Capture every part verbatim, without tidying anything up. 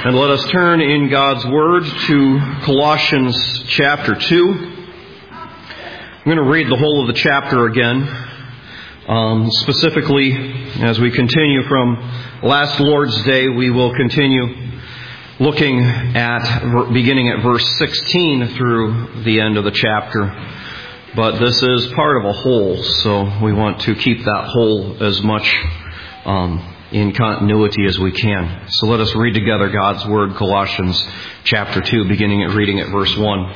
And let us turn in God's Word to Colossians chapter two. I'm going to read the whole of the chapter again. Um, specifically, as we continue from last Lord's Day, we will continue looking at, beginning at verse sixteen through the end of the chapter. But this is part of a whole, so we want to keep that whole as much um in continuity as we can. So let us read together God's Word, Colossians chapter two, beginning at reading at verse one.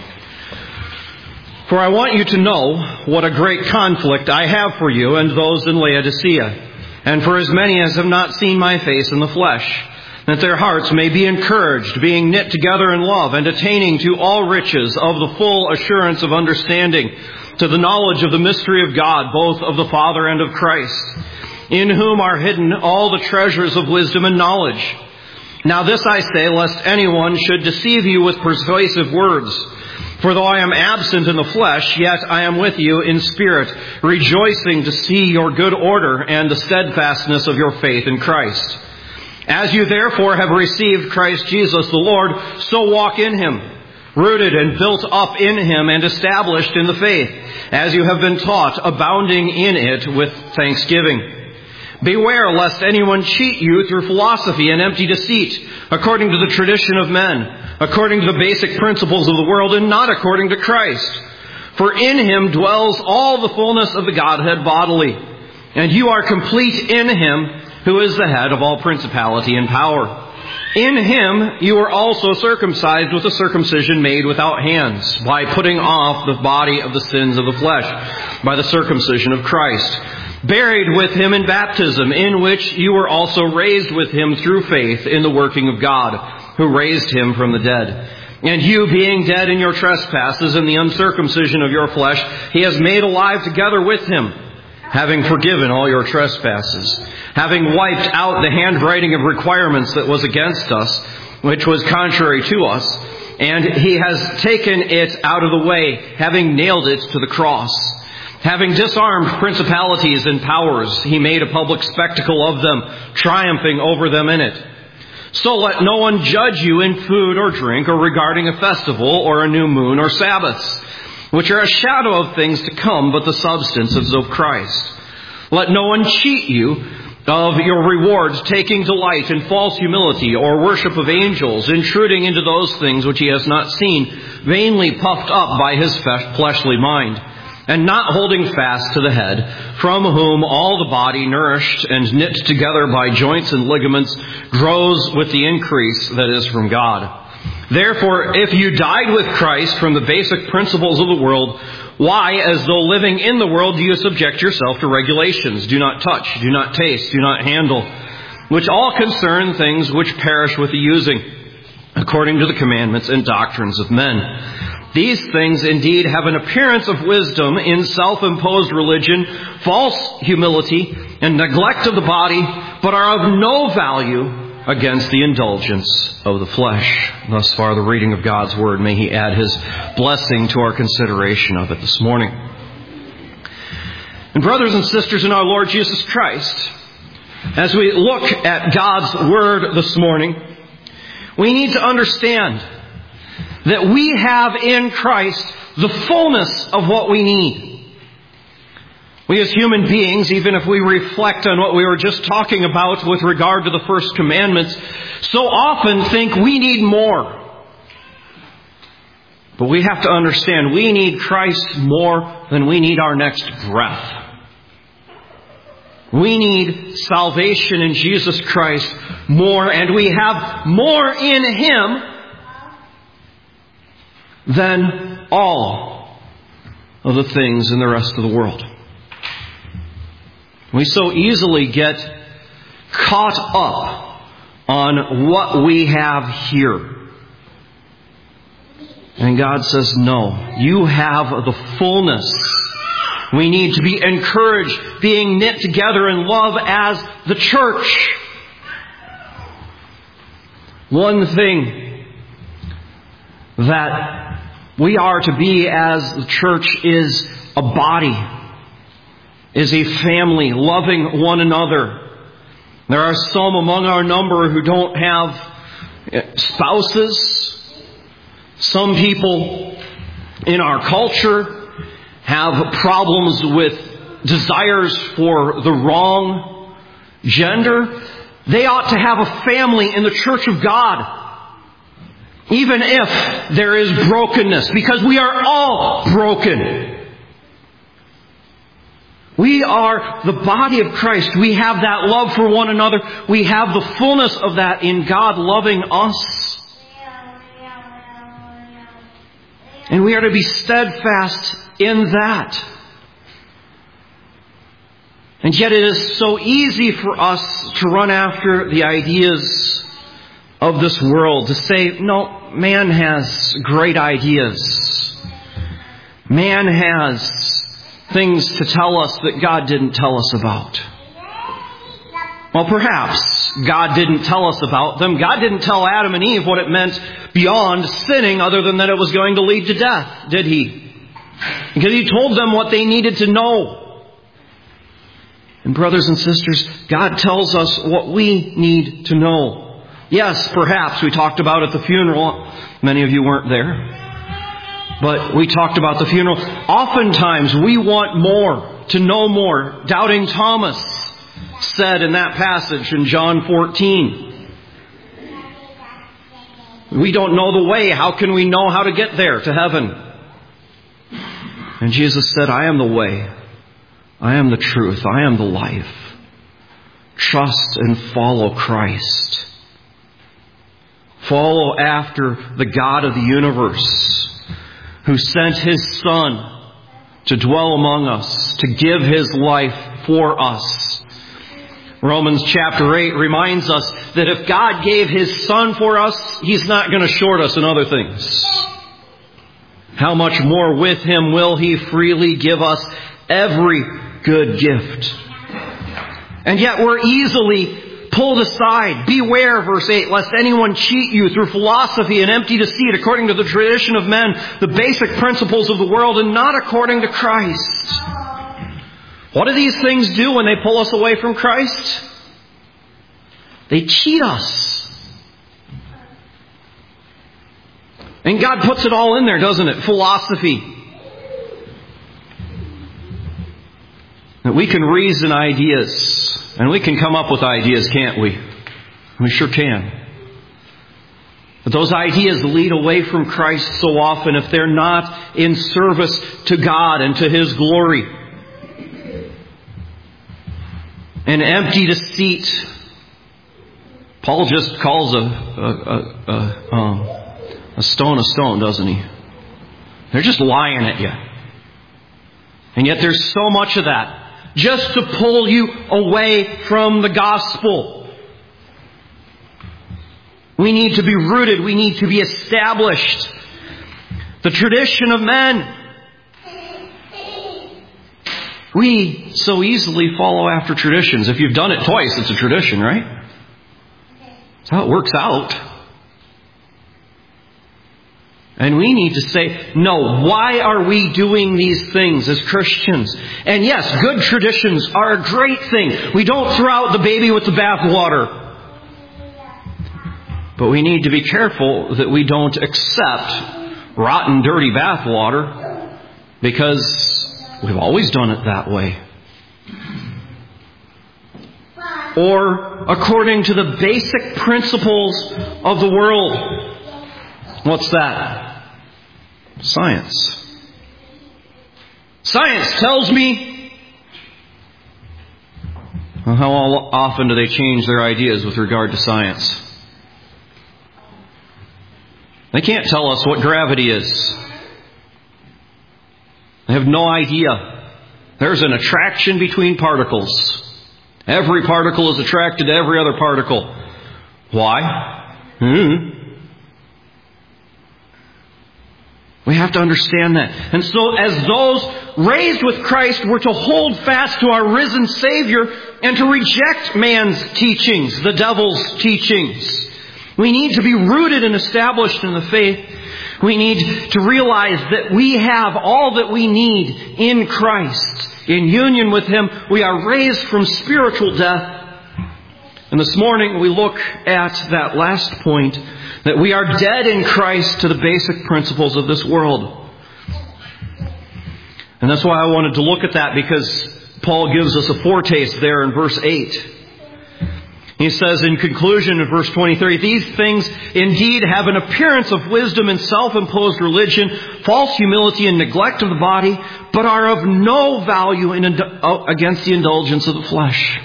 For I want you to know what a great conflict I have for you and those in Laodicea, and for as many as have not seen my face in the flesh, that their hearts may be encouraged, being knit together in love, and attaining to all riches of the full assurance of understanding, to the knowledge of the mystery of God, both of the Father and of Christ, in whom are hidden all the treasures of wisdom and knowledge. Now this I say, lest anyone should deceive you with persuasive words. For though I am absent in the flesh, yet I am with you in spirit, rejoicing to see your good order and the steadfastness of your faith in Christ. As you therefore have received Christ Jesus the Lord, so walk in Him, rooted and built up in Him and established in the faith, as you have been taught, abounding in it with thanksgiving. Beware lest anyone cheat you through philosophy and empty deceit, according to the tradition of men, according to the basic principles of the world, and not according to Christ. For in Him dwells all the fullness of the Godhead bodily, and you are complete in Him, who is the head of all principality and power. In Him you were also circumcised with a circumcision made without hands, by putting off the body of the sins of the flesh, by the circumcision of Christ, buried with Him in baptism, in which you were also raised with Him through faith in the working of God, who raised Him from the dead. And you, being dead in your trespasses and the uncircumcision of your flesh, He has made alive together with Him, having forgiven all your trespasses, having wiped out the handwriting of requirements that was against us, which was contrary to us, and He has taken it out of the way, having nailed it to the cross. Having disarmed principalities and powers, He made a public spectacle of them, triumphing over them in it. So let no one judge you in food or drink, or regarding a festival, or a new moon, or Sabbaths, which are a shadow of things to come, but the substance is of Christ. Let no one cheat you of your rewards, taking delight in false humility, or worship of angels, intruding into those things which he has not seen, vainly puffed up by his fleshly mind, and not holding fast to the head, from whom all the body, nourished and knit together by joints and ligaments, grows with the increase that is from God. Therefore, if you died with Christ from the basic principles of the world, why, as though living in the world, do you subject yourself to regulations? Do not touch, do not taste, do not handle, which all concern things which perish with the using, according to the commandments and doctrines of men. These things indeed have an appearance of wisdom in self-imposed religion, false humility, and neglect of the body, but are of no value against the indulgence of the flesh. Thus far the reading of God's Word. May He add His blessing to our consideration of it this morning. And brothers and sisters in our Lord Jesus Christ, as we look at God's Word this morning, we need to understand that we have in Christ the fullness of what we need. We as human beings, even if we reflect on what we were just talking about with regard to the first commandments, so often think we need more. But we have to understand we need Christ more than we need our next breath. We need salvation in Jesus Christ more, and we have more in Him than all of the things in the rest of the world. We so easily get caught up on what we have here. And God says, no, you have the fullness. We need to be encouraged, being knit together in love as the church. One thing that we are to be as the church is a body, is a family, loving one another. There are some among our number who don't have spouses. Some people in our culture have problems with desires for the wrong gender. They ought to have a family in the church of God, even if there is brokenness, because we are all broken. We are the body of Christ. We have that love for one another. We have the fullness of that in God loving us. And we are to be steadfast in that. And yet it is so easy for us to run after the ideas of this world, to say, no, man has great ideas. Man has things to tell us that God didn't tell us about. Well, perhaps God didn't tell us about them. God didn't tell Adam and Eve what it meant beyond sinning, other than that it was going to lead to death, did He? Because He told them what they needed to know. And brothers and sisters, God tells us what we need to know. Yes, perhaps we talked about at the funeral. Many of you weren't there. But we talked about the funeral. Oftentimes we want more, to know more. Doubting Thomas said in that passage in John fourteen, we don't know the way. How can we know how to get there to heaven? And Jesus said, I am the way. I am the truth. I am the life. Trust and follow Christ. Follow after the God of the universe, who sent His Son to dwell among us, to give His life for us. Romans chapter eight reminds us that if God gave His Son for us, He's not going to short us in other things. How much more with Him will He freely give us every good gift? And yet we're easily pulled aside. Beware, verse eight, lest anyone cheat you through philosophy and empty deceit, according to the tradition of men, the basic principles of the world, and not according to Christ. What do these things do when they pull us away from Christ? They cheat us. And God puts it all in there, doesn't it? Philosophy. That we can reason ideas. And we can come up with ideas, can't we? We sure can. But those ideas lead away from Christ so often if they're not in service to God and to His glory. An empty deceit. Paul just calls a, a, a, a, um, a stone a stone, doesn't he? They're just lying at you. And yet there's so much of that. Just to pull you away from the gospel. We need to be rooted. We need to be established. The tradition of men. We so easily follow after traditions. If you've done it twice, it's a tradition, right? That's how it works out. And we need to say, no, why are we doing these things as Christians? And yes, good traditions are a great thing. We don't throw out the baby with the bathwater. But we need to be careful that we don't accept rotten, dirty bathwater, because we've always done it that way. Or according to the basic principles of the world. What's that? Science. Science tells me. Well, how often do they change their ideas with regard to science? They can't tell us what gravity is. They have no idea. There's an attraction between particles. Every particle is attracted to every other particle. Why? Hmm. We have to understand that. And so as those raised with Christ, we're to hold fast to our risen Savior and to reject man's teachings, the devil's teachings. We need to be rooted and established in the faith. We need to realize that we have all that we need in Christ. In union with Him, we are raised from spiritual death And this morning we look at that last point, that we are dead in Christ to the basic principles of this world. And that's why I wanted to look at that, because Paul gives us a foretaste there in verse eight. He says in conclusion in verse twenty-three, "These things indeed have an appearance of wisdom and self-imposed religion, false humility and neglect of the body, but are of no value in, against the indulgence of the flesh."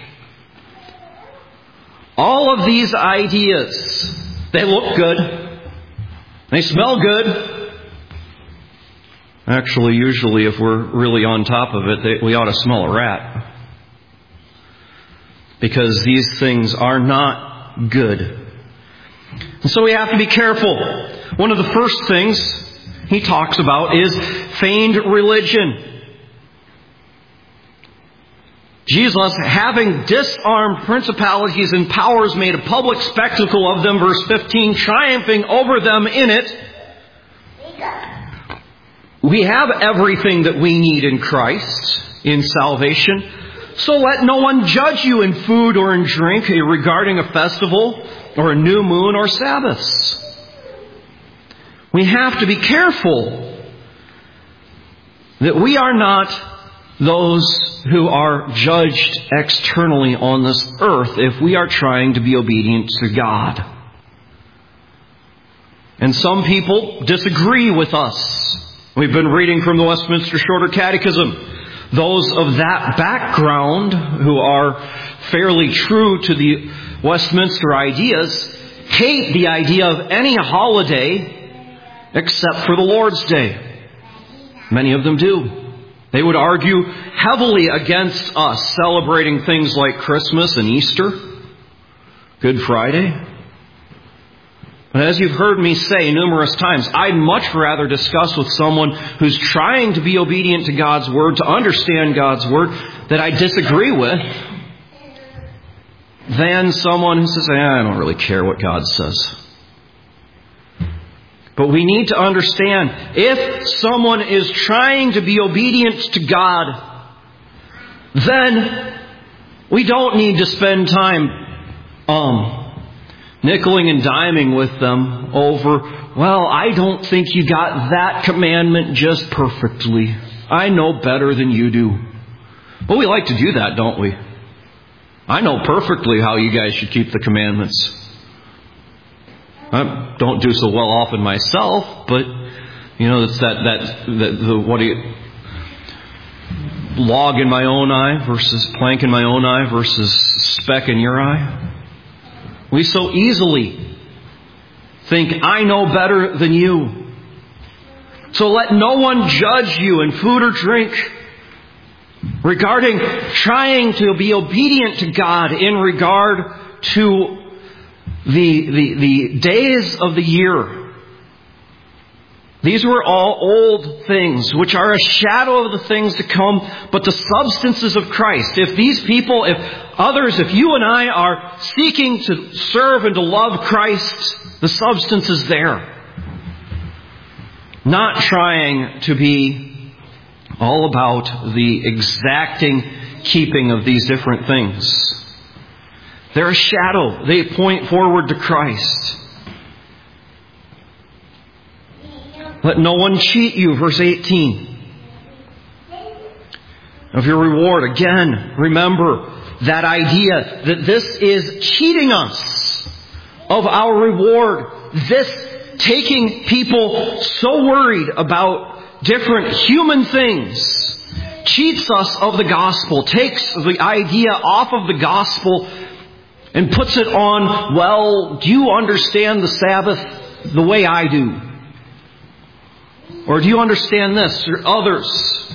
All of these ideas, they look good. They smell good. Actually, usually if we're really on top of it, they, we ought to smell a rat. Because these things are not good. And so we have to be careful. One of the first things he talks about is feigned religion. Jesus, having disarmed principalities and powers, made a public spectacle of them, verse fifteen, triumphing over them in it. We have everything that we need in Christ, in salvation. So let no one judge you in food or in drink, regarding a festival or a new moon or Sabbaths. We have to be careful that we are not those who are judged externally on this earth if we are trying to be obedient to God. And some people disagree with us. We've been reading from the Westminster Shorter Catechism. Those of that background who are fairly true to the Westminster ideas hate the idea of any holiday except for the Lord's Day. Many of them do. They would argue heavily against us celebrating things like Christmas and Easter, Good Friday. But as you've heard me say numerous times, I'd much rather discuss with someone who's trying to be obedient to God's Word, to understand God's Word, that I disagree with, than someone who says, eh, I don't really care what God says. But we need to understand, if someone is trying to be obedient to God, then we don't need to spend time um, nickeling and diming with them over, well, I don't think you got that commandment just perfectly. I know better than you do. But we like to do that, don't we? I know perfectly how you guys should keep the commandments. I don't do so well often myself, but, you know, it's that, that, that the, what do you, log in my own eye versus plank in my own eye versus speck in your eye. We so easily think, I know better than you. So let no one judge you in food or drink regarding trying to be obedient to God in regard to the, the, the days of the year. These were all old things, which are a shadow of the things to come, but the substances of Christ. If these people, if others, if you and I are seeking to serve and to love Christ, the substance is there. Not trying to be all about the exacting keeping of these different things. They're a shadow. They point forward to Christ. Let no one cheat you, verse eighteen. Of your reward. Again, remember that idea that this is cheating us of our reward. This taking people so worried about different human things cheats us of the gospel, takes the idea off of the gospel and puts it on, well, do you understand the Sabbath the way I do? Or do you understand this or others?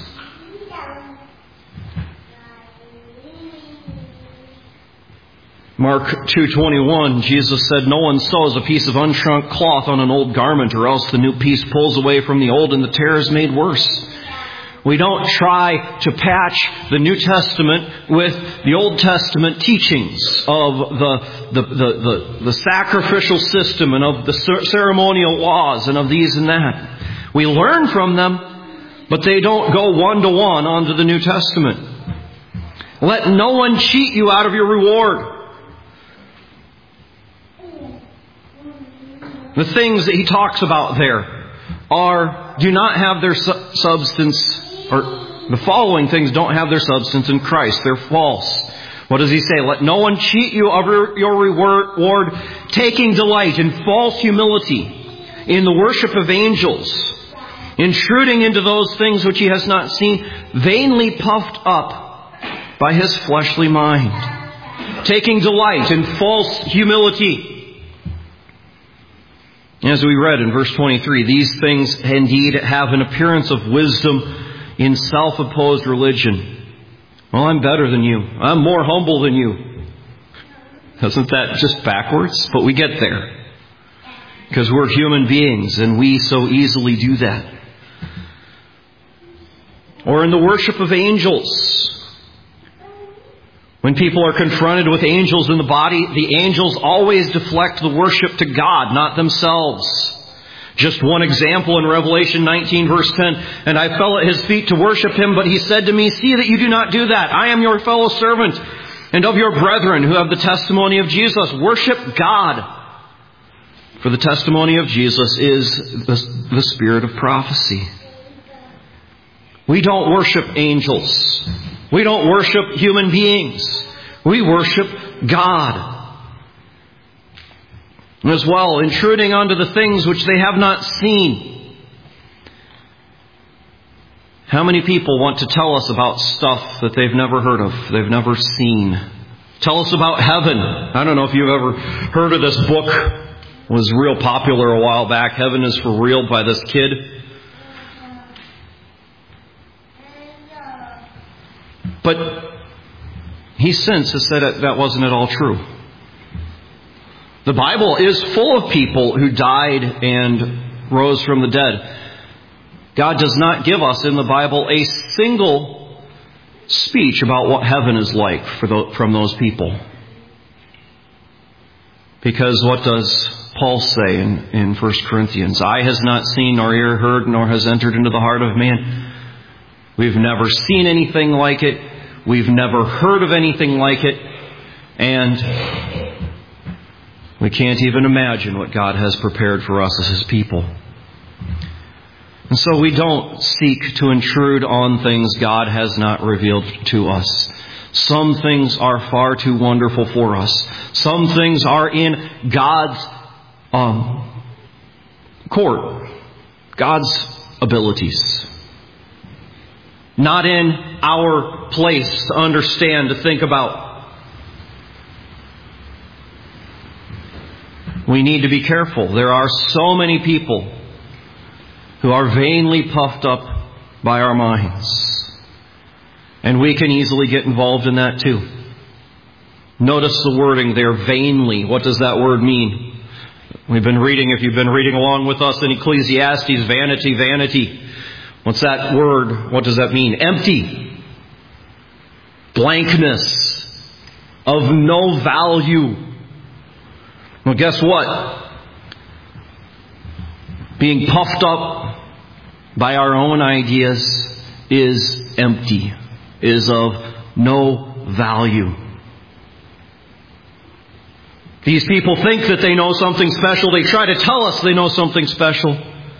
Mark two twenty-one, Jesus said, no one sews a piece of unshrunk cloth on an old garment, or else the new piece pulls away from the old and the tear is made worse. We don't try to patch the New Testament with the Old Testament teachings of the, the, the, the, the sacrificial system and of the ceremonial laws and of these and that. We learn from them, but they don't go one-to-one onto the New Testament. Let no one cheat you out of your reward. The things that he talks about there are, do not have their su- substance, or the following things don't have their substance in Christ. They're false. What does he say? Let no one cheat you of your reward, taking delight in false humility, in the worship of angels, intruding into those things which he has not seen, vainly puffed up by his fleshly mind, taking delight in false humility. As we read in verse twenty-three, these things indeed have an appearance of wisdom in self-opposed religion. Well, I'm better than you. I'm more humble than you. Isn't that just backwards? But we get there. Because we're human beings and we so easily do that. Or in the worship of angels. When people are confronted with angels in the body, the angels always deflect the worship to God, not themselves. Just one example in Revelation nineteen verse ten. And I fell at his feet to worship him, but he said to me, see that you do not do that. I am your fellow servant and of your brethren who have the testimony of Jesus. Worship God. For the testimony of Jesus is the, the spirit of prophecy. We don't worship angels. We don't worship human beings. We worship God. As well, intruding onto the things which they have not seen. How many people want to tell us about stuff that they've never heard of, they've never seen? Tell us about heaven. I don't know if you've ever heard of this book. It was real popular a while back. Heaven is for Real by this kid. But he since has said that that wasn't at all true. The Bible is full of people who died and rose from the dead. God does not give us in the Bible a single speech about what heaven is like for the, from those people. Because what does Paul say in, in First Corinthians? Eye has not seen, nor ear heard, nor has entered into the heart of man. We've never seen anything like it. We've never heard of anything like it. And we can't even imagine what God has prepared for us as His people. And so we don't seek to intrude on things God has not revealed to us. Some things are far too wonderful for us. Some things are in God's um, court, God's abilities. Not in our place to understand, to think about. We need to be careful. There are so many people who are vainly puffed up by our minds. And we can easily get involved in that too. Notice the wording there, vainly. What does that word mean? We've been reading, if you've been reading along with us in Ecclesiastes, vanity, vanity. What's that word? What does that mean? Empty. Blankness. Of no value. Well, guess what? Being puffed up by our own ideas is empty, is of no value. These people think that they know something special. They try to tell us they know something special.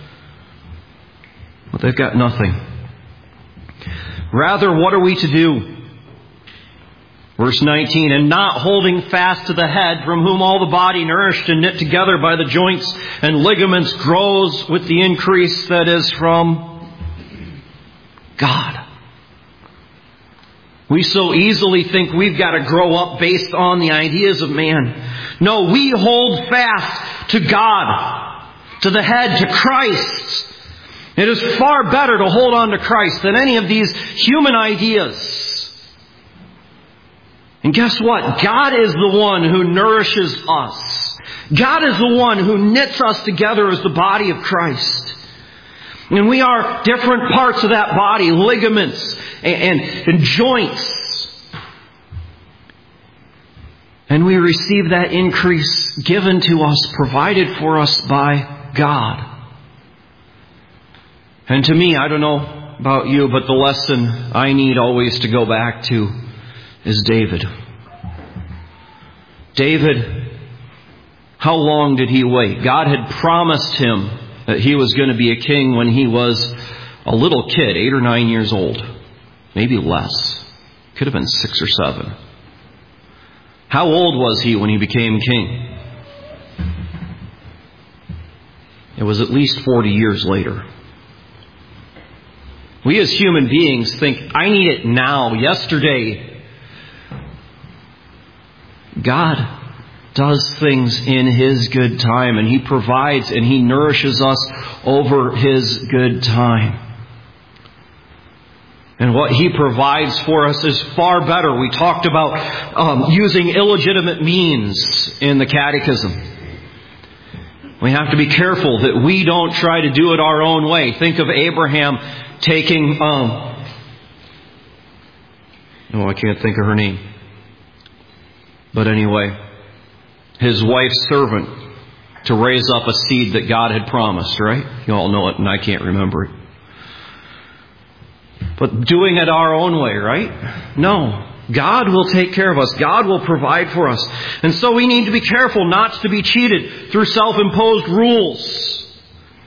But they've got nothing. Rather, what are we to do? Verse nineteen, and not holding fast to the head, from whom all the body nourished and knit together by the joints and ligaments grows with the increase that is from God. We so easily think we've got to grow up based on the ideas of man. No, we hold fast to God, to the head, to Christ. It is far better to hold on to Christ than any of these human ideas. And guess what? God is the one who nourishes us. God is the one who knits us together as the body of Christ. And we are different parts of that body, ligaments and, and, and joints. And we receive that increase given to us, provided for us by God. And to me, I don't know about you, but the lesson I need always to go back to is David. David How long did he wait? God had promised him that he was going to be a king when he was a little kid, eight or nine years old. Maybe less. Could have been six or seven. How old was he when he became king? It was at least forty years later. We as human beings think, I need it now, yesterday. God does things in His good time, and He provides and He nourishes us over His good time. And what He provides for us is far better. We talked about um, using illegitimate means in the catechism. We have to be careful that we don't try to do it our own way. Think of Abraham taking, um, oh, I can't think of her name. But anyway, his wife's servant to raise up a seed that God had promised, right? You all know it and I can't remember it. But doing it our own way, right? No. God will take care of us. God will provide for us. And so we need to be careful not to be cheated through self-imposed rules.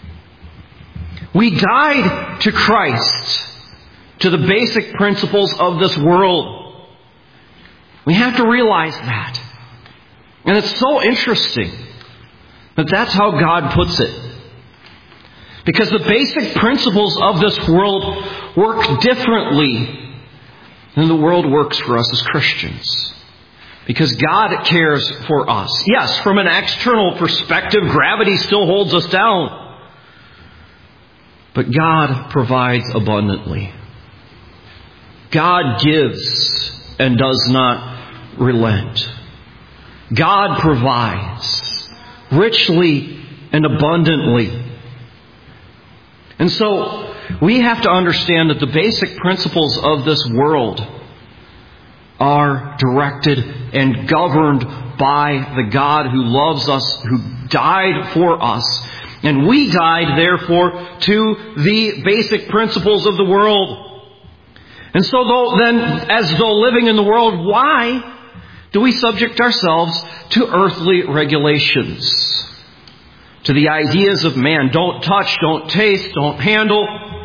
We died to Christ, to the basic principles of this world. We have to realize that. And it's so interesting that that's how God puts it. Because the basic principles of this world work differently than the world works for us as Christians. Because God cares for us. Yes, from an external perspective, gravity still holds us down. But God provides abundantly. God gives and does not relent. God provides richly and abundantly. And so, we have to understand that the basic principles of this world are directed and governed by the God who loves us, who died for us. And we died, therefore, to the basic principles of the world. And so though, then, as though living in the world, why do we subject ourselves to earthly regulations? To the ideas of man. Don't touch, don't taste, don't handle.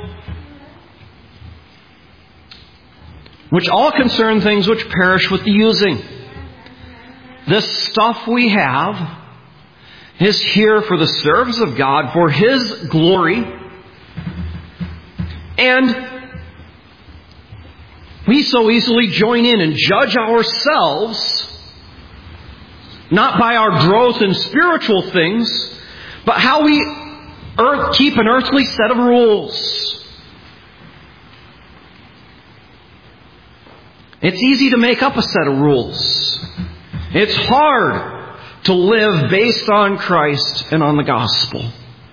Which all concern things which perish with the using. This stuff we have is here for the service of God, for His glory. And we so easily join in and judge ourselves, not by our growth in spiritual things, but how we earth, keep an earthly set of rules. It's easy to make up a set of rules. It's hard to live based on Christ and on the gospel.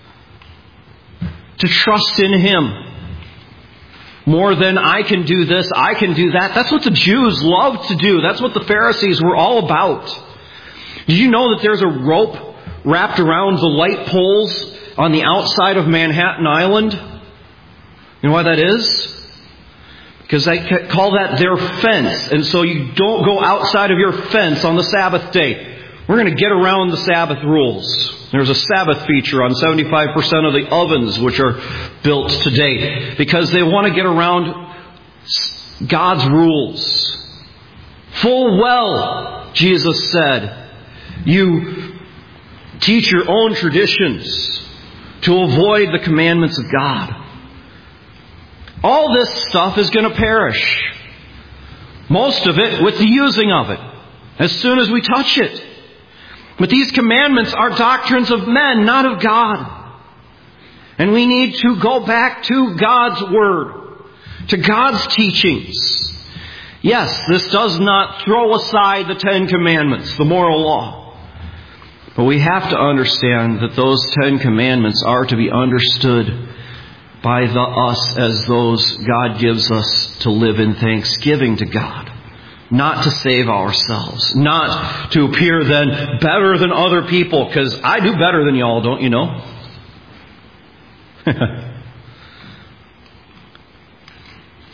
To trust in Him. More than I can do this, I can do that. That's what the Jews loved to do. That's what the Pharisees were all about. Did you know that there's a rope wrapped around the light poles on the outside of Manhattan Island? You know why that is? Because they call that their fence. And so you don't go outside of your fence on the Sabbath day. We're going to get around the Sabbath rules. There's a Sabbath feature on seventy-five percent of the ovens which are built today. Because they want to get around God's rules. Full well, Jesus said, you teach your own traditions to avoid the commandments of God. All this stuff is going to perish. Most of it with the using of it. As soon as we touch it. But these commandments are doctrines of men, not of God. And we need to go back to God's Word. To God's teachings. Yes, this does not throw aside the Ten Commandments, the moral law. But we have to understand that those Ten Commandments are to be understood by the us as those God gives us to live in thanksgiving to God. Not to save ourselves. Not to appear then better than other people. Because I do better than y'all, don't you know?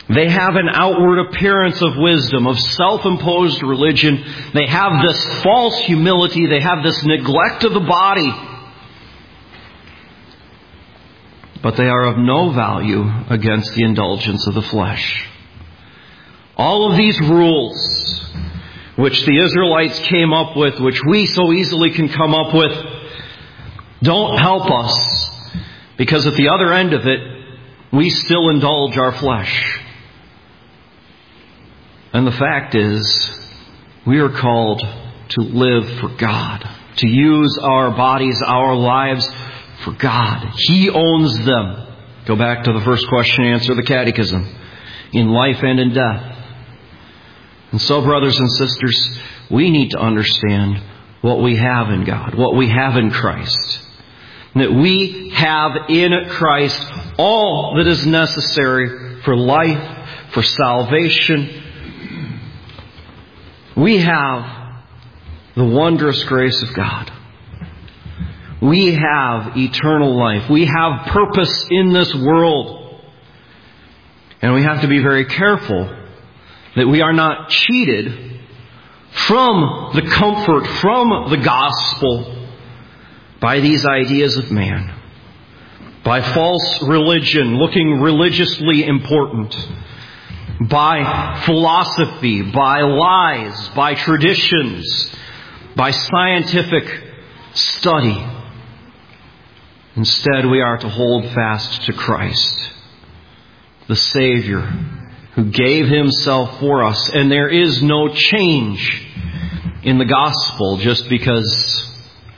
They have an outward appearance of wisdom, of self-imposed religion. They have this false humility. They have this neglect of the body. But they are of no value against the indulgence of the flesh. All of these rules, which the Israelites came up with, which we so easily can come up with, don't help us, because at the other end of it, we still indulge our flesh. And the fact is, we are called to live for God, to use our bodies, our lives for God. He owns them. Go back to the first question and answer the catechism. In life and in death. And so, brothers and sisters, we need to understand what we have in God, what we have in Christ. That we have in Christ all that is necessary for life, for salvation. We have the wondrous grace of God. We have eternal life. We have purpose in this world. And we have to be very careful that we are not cheated from the comfort, from the gospel, by these ideas of man. By false religion, looking religiously important. By philosophy, by lies, by traditions, by scientific study. Instead, we are to hold fast to Christ, the Savior, who gave Himself for us. And there is no change in the gospel just because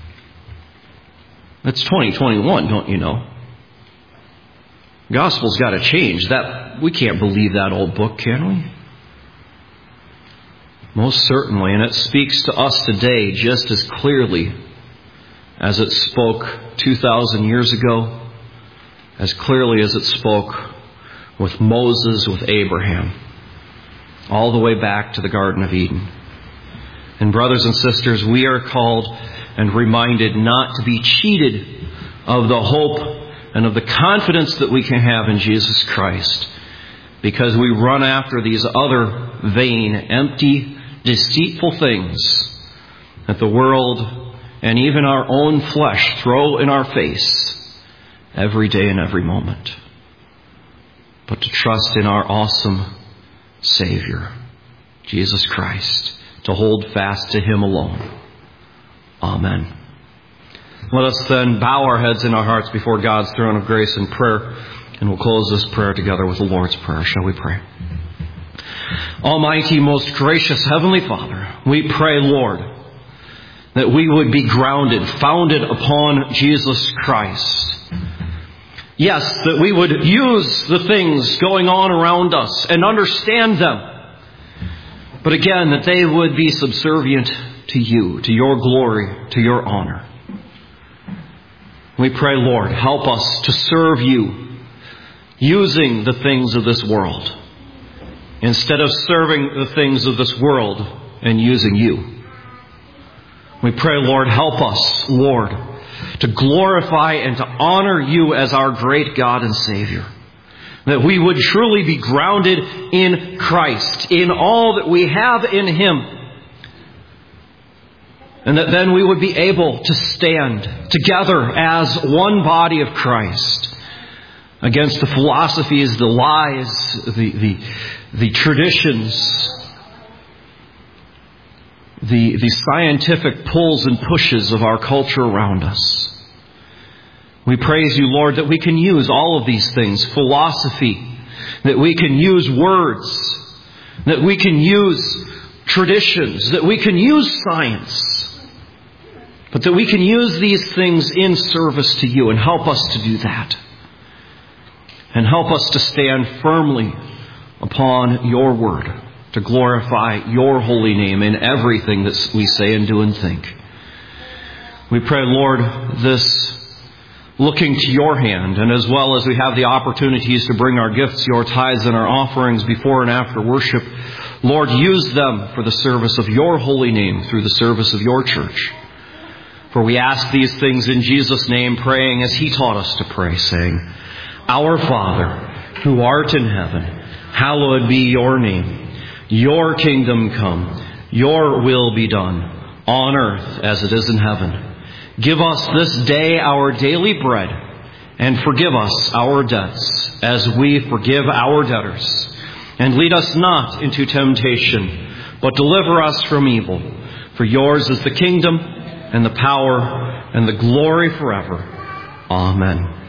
it's twenty twenty-one, don't you know? The gospel's got to change. That we can't believe that old book, can we? Most certainly. And it speaks to us today just as clearly as it spoke two thousand years ago, as clearly as it spoke with Moses, with Abraham, all the way back to the Garden of Eden. And brothers and sisters, we are called and reminded not to be cheated of the hope and of the confidence that we can have in Jesus Christ, because we run after these other vain, empty, deceitful things that the world and even our own flesh throw in our face every day and every moment. But to trust in our awesome Savior, Jesus Christ, to hold fast to Him alone. Amen. Let us then bow our heads and our hearts before God's throne of grace in prayer, and we'll close this prayer together with the Lord's Prayer. Shall we pray? Almighty, most gracious Heavenly Father, we pray, Lord, that we would be grounded, founded upon Jesus Christ. Yes, that we would use the things going on around us and understand them. But again, that they would be subservient to You, to Your glory, to Your honor. We pray, Lord, help us to serve You using the things of this world instead of serving the things of this world and using You. We pray, Lord, help us, Lord, to glorify and to honor You as our great God and Savior. That we would truly be grounded in Christ, in all that we have in Him. And that then we would be able to stand together as one body of Christ against the philosophies, the lies, the, the, the traditions, the, the scientific pulls and pushes of our culture around us. We praise You, Lord, that we can use all of these things, philosophy, that we can use words, that we can use traditions, that we can use science, but that we can use these things in service to You, and help us to do that. And help us to stand firmly upon Your word, to glorify Your holy name in everything that we say and do and think. We pray, Lord, this looking to Your hand, and as well as we have the opportunities to bring our gifts, Your tithes and our offerings before and after worship, Lord, use them for the service of Your holy name through the service of Your church. For we ask these things in Jesus' name, praying as He taught us to pray, saying, Our Father, who art in heaven, Hallowed be your name. Your kingdom come. Your will be done on earth as it is in heaven. Give us this day our daily bread, and forgive us our debts as we forgive our debtors. And lead us not into temptation, but deliver us from evil. For yours is the kingdom and the power and the glory forever. Amen.